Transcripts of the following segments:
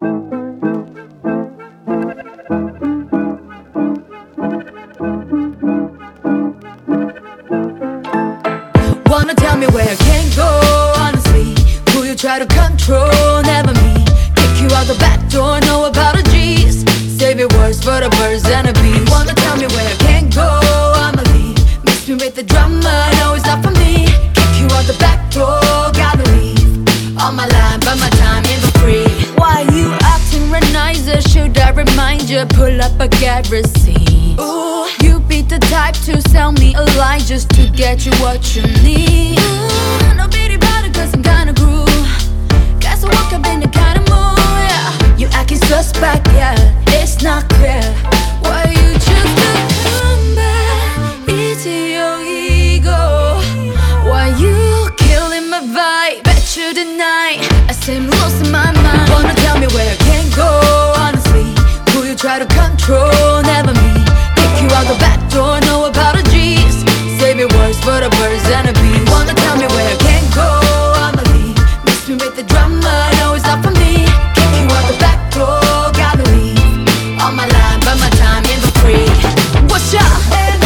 Wanna tell me where I can't go, honestly. Who you try to control, never me. Kick you out the back door, know about a G's. Save your words for the birds and the bees. Wanna tell me where I can't go, I'ma leave. Mix me with the drama, no it's not for me. Kick you out the back door, gotta leave. On my line, but my time ain't free. Why you acting real nicer? Should I remind you? Pull up a get receipt. Ooh, you be the type to sell me a lie just to get you what you need. Ooh, no pity about it cause I'm kinda cruel. Guess I woke up in the kind of mood, yeah. You acting suspect, yeah, it's not clear. Why you choose to come back? Easy your ego. Why you killing my vibe? Bet you tonight I seem lost in my mind. Wanna tell me where I can't go, honestly. Who you try to control, never me. Kick you out the back door, know about a G's. Save your words for the birds and the bees. Wanna tell me where I can't go, I'ma leave. Mix me with the drama, no it's not for me. Kick you out the back door, gotta leave. On my line, but my time ain't free. What's up?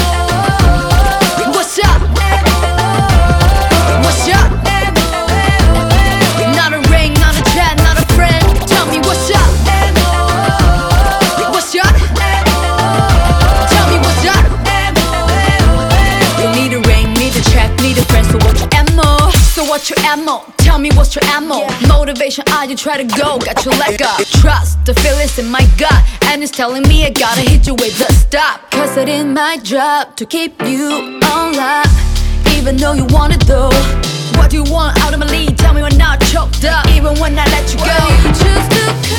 What's up? What's up? Not a ring, not a chat, not a friend. Tell me what's up? What's up? Tell me what's up? You need a ring, need a check, need a friend. So what's your ammo? So what's your ammo? Tell me what's your ammo? Motivation, you try to go, got your leg up. Trust, the feelings in my gut, and it's telling me I gotta hit you with the stop. Cause I did my job to keep you on lock, even though you want it though. What do you want out of my lead? Tell me when I'm not choked up, even when I let you go. You choose to